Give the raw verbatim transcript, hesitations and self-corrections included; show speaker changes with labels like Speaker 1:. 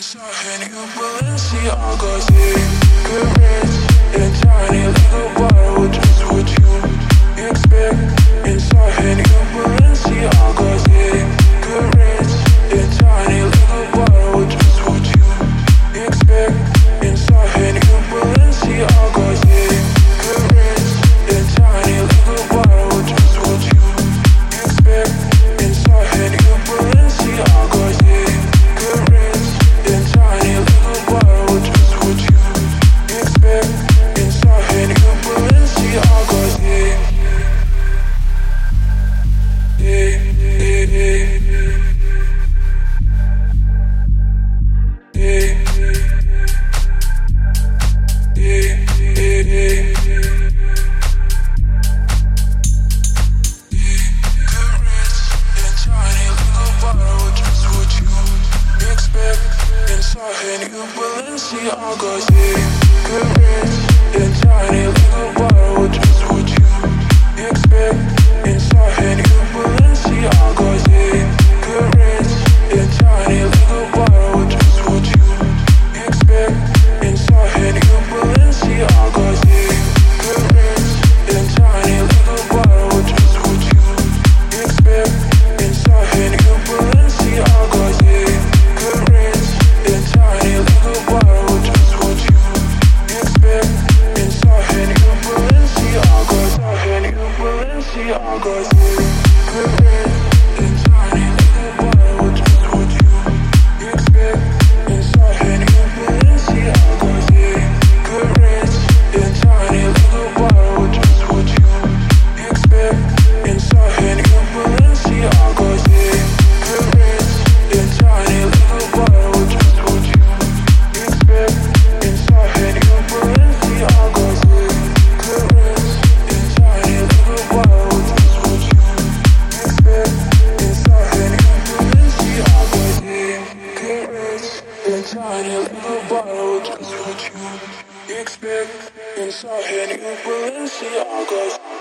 Speaker 1: Inside you Balenciagas, yeah. Good rest in tiny little bottle, just what you expect. Inside you Balenciagas, yeah. Good rest in tiny little bottle, just what you expect. Inside you Balenciagas, yeah. Good rest in tiny little bottle, just what you expect. Inside you Balenciagas, yeah. Good rest in tiny little bottle, just what you expect. Inside you Balenciagas, yeah. Yeah, yeah, yeah. Yeah, yeah, yeah, yeah. Good rest in tiny little bottle, just what you expect. Inside you Balenciagas, yeah. Good rest in tiny little bottle, just what you expect. Inside you Balenciagas, yeah. Good rest in tiny little bottle, just what you expect. Inside you Balenciagas, yeah. Good rest in tiny little bottle, just what you expect. Inside you Balenciagas, yeah. Good rest in tiny little bottle, just what you expect. Inside you Balenciagas, inside you Balenciagas, yeah. Good rest in tiny little bottle, just what you expect. Inside you Balenciagas, yeah. Good rest in tiny little bottle, just what you expect. Inside you Balenciagas, yeah. Good rest in tiny little bottle, just what you expect. Inside you Balenciagas, yeah. Good rest in tiny little bottle, just what you expect. Inside you Balenciagas, yeah. Good rest in tiny little bottle, just what you expect. Inside you Balenciagas.